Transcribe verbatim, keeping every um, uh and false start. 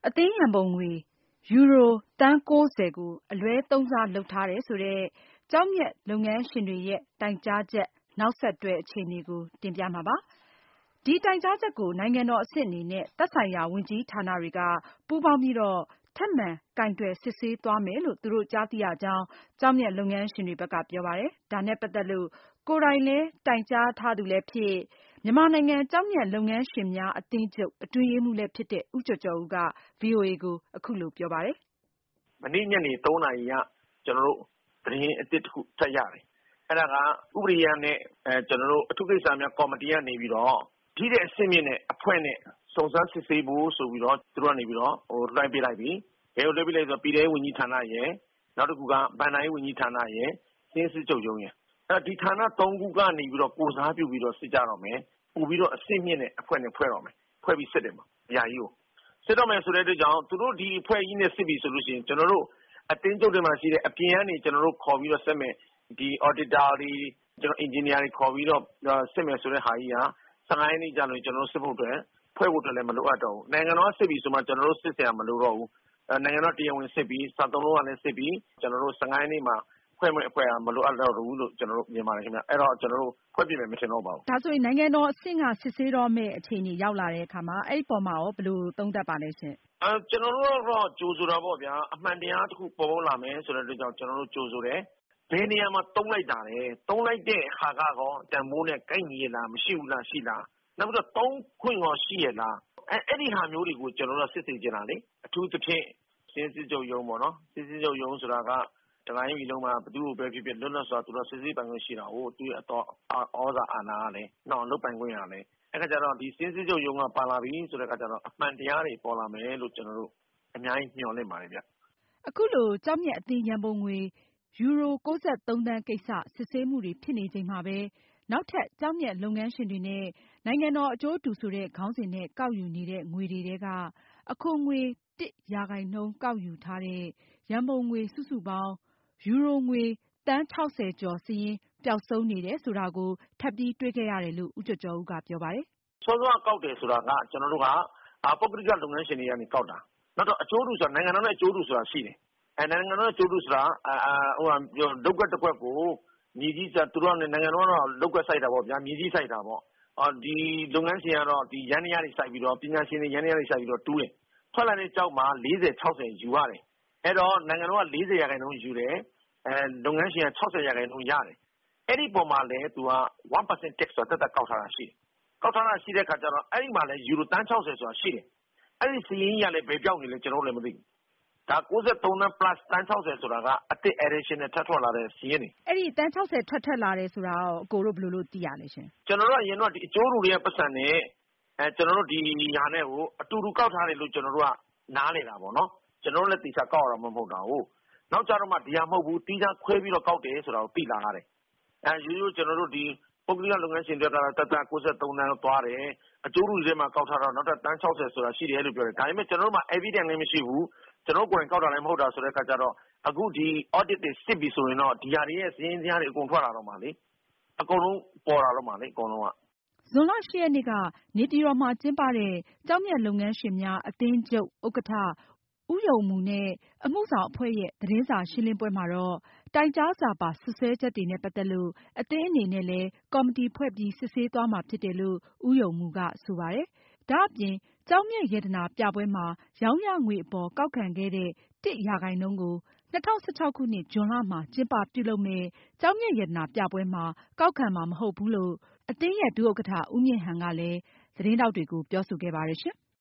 အသင်းရန်ပုံငွေယူရိုသန်း၉၀ကိုအလွဲသုံးစားလုပ်ထားတယ်ဆိုတဲ့ကျောက်မျက်လုပ်ငန်းရှင်တွေရဲ့တိုင်ကြားချက်နောက်ဆက်တွဲအခြေအနေကိုတင်ပြမှာပါ။ဒီတိုင်ကြားချက်ကိုနိုင်ငံတော်အဆင့်အနေနဲ့သက်ဆိုင်ရာဝန်ကြီးဌာနတွေကပူးပေါင်းပြီးတော့ထပ်မံကိုင်တွယ်စစ်ဆေးသွားမယ်လို့သူတို့ကြားသိရကြောင်းကျောက်မျက်လုပ်ငန်းရှင်တွေဘက်ကပြောပါတယ်။ဒါနဲ့ပတ်သက်လို့ကိုယ်တိုင်လည်းတိုင်ကြားထားသူလည်းဖြစ်မြန်မာနိုင်ငံကျောက်မျက်လုပ်ငန်းရှင်များအသင်းချုပ်အတွင်းရေးမှူးလည်းဖြစ်တဲ့ဦးကျော်ကျော်ဦးက ဗွီအိုအေကိုအခုလိုပြောပါတယ်။မနေ့ညနေသုံးနာရီကကျွန်တော်တို့သတင်းအသစ်တစ်ခုထပ်ရတယ်။အဲ့ဒါကဥပဒေရနဲ့အဲကျွန်တော်တို့အထုကိစ္စများကော်မတီကနေပြီးတော့ဒီတဲ့အဆင့်မြင့်နဲ့အဖွဲ့နဲ့စုံစမ်းစစ်ဆေးဖို့ဆိုပြီးတော့သူတို့ကနေပြီးတော့ဟိုလွှဲပေးလိုက်ပြီ။ဘယ်လိုလွှဲပေးလိုက်ဆိုတော့ပြည်ထောင်ဝန်ကြီးဌာနရဲ့နောက်တစ်ခုကဗန်နိုင်ဝန်ကြီးဌာနရဲ့စင်းစစ်ချုပ်ရုံးရဲ့အဲ့ဒီဌာနသုံးခုကနေပြီးတော့ကိုစားပြုပြီးတော့စစ်ကြတော့မယ်။ပို့ပြီးတော့အဆင့်မြင့်နဲ့အဖွဲ့နဲ့ဖွဲ့တော့မယ်။ဖွဲ့ပြီးစစ်တယ်မှာအရာကြီးကိုစစ်တော့မယ်ဆိုတဲ့အတွက်ကြောင့်သူတို့ဒီအဖွဲ့ကြီးနဲ့စစ်ပြီဆိုလို့ရှိရင်ကျွန်တော်တို့အတင်းကျုပ်တွေမှာရှိတဲ့အပြင်ကနေကျွန်တော်တို့ခေါ်ပြီးတော့စစ်မယ်ဒီ auditor တွေကျွန်တော် engineer တွေခေါ်ပြီးတော့စစ်မယ်ဆိုတဲ့ဟာကြီးကဆယ်ငါးရက်နေ့ကြာလို့ကျွန်တော်တို့စစ်ဖို့အတွက်ဖွဲ့ဖို့အတွက်လည်းမလိုအပ်တော့ဘူးနိုင်ငံတော်စစ်ပြီဆိုမှကျွန်တော်တို့စစ်เสียမလိုတော့ဘူးနိုင်ငံတော်တရားဝင်စစ်ပြီးစာသုံးလုံးကလည်းစစ်ပြီးကျွန်တော်တို့ဆယ်ငါးရက်နေ့မှာဖွဲ့မဲ့အဖွဲ့ကမလိုအပ်တော့ဘူးလို့ကျွန်တော်တို့မြင်ပါတယ်ခင်ဗျအဲ့တော့ကျွန်တော်တို့ဖွဲ့ပြမယ်မထင်တော့ပါဘူးဒါဆိုရင်နိုင်ငံတော်အဆင့်ကစစ်ဆေးတော့မဲ့အခြေအနေရောက်လာတဲ့အခါမှာအဲ့ဒီပေါ်မှာရောဘယ်လိုသုံးသပ်ပါလဲရှင်အဲကျွန်တော်တို့ကတော့ကြိုးဆိုတာပေါ့ဗျာအမှန်တရားတစ်ခုပေါ်ပေါက်လာမယ်ဆိုတဲ့အတွက်ကြောင့်ကျွန်တော်တို့ကြိုးဆိုတယ်ဘယ်နေရာမှာတုံးလိုက်တာလဲတုံးလိုက်တဲ့ဟာကတော့တန်မိုးနဲ့ကိုက်ညီရလားမရှိဘူးလားရှိလားနောက်ပြီးတော့တုံးခွင့်ရောရှိရလားအဲအဲ့ဒီဟာမျိုးတွေကိုကျွန်တော်တို့စစ်ဆေးကြတာလေအထူးသဖြင့်စင်းစစ်ချုပ်ရုံးပေါ့နော်စင်းစစ်ချုပ်ရုံးဆိုတာကတတိုင်းပြည်လုံးမှာဘယ်သူ့ကိုပဲဖြစ်ဖြစ်လွတ်လပ်စွာသူတို့စစ်ဆေးပိုင်ခွင့်ရှိတာကိုသူ့ရဲ့တော့ဩဇာအာဏာကလည်းနောက်လုပ်ပိုင်ခွင့်ရလည်းအဲ့ခါကျတော့ဒီစင်းစစ်ချုပ်ရုံးကပါလာပြီဆိုတဲ့ခါကျတော့အမှန်တရားတွေပေါ်လာမယ်လို့ကျွန်တော်တို့အများကြီးမျှော်လင့်ပါတယ်ဗျအခုလိုကျောက်မျက်အသင်းရန်ပုံငွေယူရို၉၃သန်းကိစ္စစစ်ဆေးမှုတွေဖြစ်နေချိန်မှာပဲနောက်ထပ်ကျောက်မျက်လုပ်ငန်းရှင်တွေနဲ့နိုင်ငံတော်အကျိုးတူဆိုတဲ့ခေါင်းစဉ်နဲ့ကောက်ယူနေတဲ့ငွေတွေထဲကအခွန်ငွေတစ်ရာခိုင်နှုန်းကောက်ယူထားတဲ့ရန်ပုံငွေစုစုပေါင်းယူရိုငွေသန်း၆၀ကျော်စာရင်းပျောက်ဆုံးနေတယ်ဆိုတာကိုထပ်ပြီးတွေ့ခဲ့ရတယ်လို့ဦးကျော်ကျော်ဦးကပြောပါတယ်။စောစောကောက်တယ်ဆိုတာကကျွန်တော်တို့ကပုဂ္ဂလိကလုပ်ငန်းရှင်တွေကနေကောက်တာနောက်တော့အကျိုးတူဆိုတာနိုင်ငံတော်နဲ့အကျိုးတူဆိုတာရှိတယ်။အဲနိုင်ငံတော်နဲ့အကျိုးတူဆိုတာဟိုလုပ်ကွက်တစ်ကွက်ကိုမြေကြီးစသူတို့ကနိုင်ငံတော်ကတော့လုပ်ကွက်စိုက်တာပေါ့ဗျာမြေကြီးစိုက်တာပေါ့အော်ဒီလုပ်ငန်းရှင်ကတော့ဒီရန်တရားတွေစိုက်ပြီးတော့ပညာရှင်တွေရန်တရားတွေစိုက်ပြီးတော့တူးတယ်ထွက်လာတဲ့ကြောက်မှာ၄၀ ၆၀ယူရတယ်အဲ့တော့နိုင်ငံတော်က၄၀ရာခိုင်နှုန်းယူတယ်အဲလုပ်ငန်းရှင်က၆၀ရာခိုင်နှုန်းရတယ်အဲ့ဒီပုံမှာလဲသူကone percent tax ဆိုတာတက်တက်ကောက်ထားတာရှိတယ်ကောက်ထားတာရှိတဲ့ခါကျတော့အဲ့ဒီမှာလဲယူရိုသန်း၆၀ဆိုတာရှိတယ်အဲ့ဒီစီးရင်ကြီးကလည်းဘယ်ပြောက်နေလဲကျွန်တော်လည်းမသိဘူးဒါ၉၃သန်း plus တန်း၆၀ဆိုတာကအတစ် addition နဲ့ထပ်ထွက်လာတဲ့စီးရင်တွေအဲ့ဒီတန်း၆၀ထွက်ထွက်လာတယ်ဆိုတာကိုအကိုတို့ဘယ်လိုလုပ်သိရလဲရှင်ကျွန်တော်တို့အရင်တော့ဒီအကျိုးတူတွေကပတ်စံနဲ့အဲကျွန်တော်တို့ဒီညာနဲ့ကိုအတူတူကောက်ထားတယ်လို့ကျွန်တော်တို့ကနားလေတာပေါ့နော်ကျွန်တော်တို့လည်းတေချာကောက်ရမှာမဟုတ်တာဟုတ်နောက်ကြတော့မှဒီဟာမဟုတ်ဘူးတီးသားခွဲပြီးတော့ကောက်တယ်ဆိုတာကိုသိလာရတယ်အဲရိုးရိုးကျွန်တော်တို့ဒီပုဂ္ဂလိကလုပ်ငန်းရှင်တွေကတတ်တတ်၉၃တန်းသွားတယ်အကျိုးတူတွေမှာကောက်ထားတော့နောက်ထပ်တန်း၆၀ဆိုတာရှိတယ်လို့ပြောတယ်ဒါပေမဲ့ကျွန်တော်တို့မှာ evidence လည်းမရှိဘူးကျွန်တော်ကိုယ်တိုင်ကောက်တာလည်းမဟုတ်တာဆိုတဲ့အခါကျတော့အခုဒီ audit တွေစစ်ပြီဆိုရင်တော့ဒီဟာတွေရဲ့စည်းရင်းစရာတွေအကုန်ထွက်လာတော့မှလေအကုန်လုံးပေါ်လာတော့မှလေအကုန်လုံးကဇွန်လ၈ရက်နေ့ကနေပြည်တော်မှာကျင်းပတဲ့ကျောက်မျက်လုပ်ငန်းရှင်များအသင်းချုပ်ဥက္ကဋ္ဌဦးယုံမူနဲ့အမှုဆောင်အဖွဲ့ရဲ့သတင်းစာရှင်းလင်းပွဲမှာတော့တိုင်ကြားစာပါစွပ်စွဲချက်တွေနဲ့ပတ်သက်လို့အသင်းအနေနဲ့လည်းကော်မတီဖွဲ့ပြီးစစ်ဆေးသွားမှာဖြစ်တယ်လို့ဦးယုံမူကဆိုပါတယ်။ဒါအပြင်ကျောက်မျက်ရတနာပြပွဲမှာရောင်းရငွေအပေါ်ကောက်ခံခဲ့တဲ့တစ်ရာခိုင်နှုန်းကို၂၀၁၆ခုနှစ်ဇွန်လမှာကျင်းပပြုလုပ်မယ့်ကျောက်မျက်ရတနာပြပွဲမှာကောက်ခံမှာမဟုတ်ဘူးလို့အသင်းရဲ့ဒုဥက္ကဋ္ဌဦးမြင့်ဟန်ကလည်းသတင်းထောက်တွေကိုပြောဆိုခဲ့ပါတယ်ရှင်။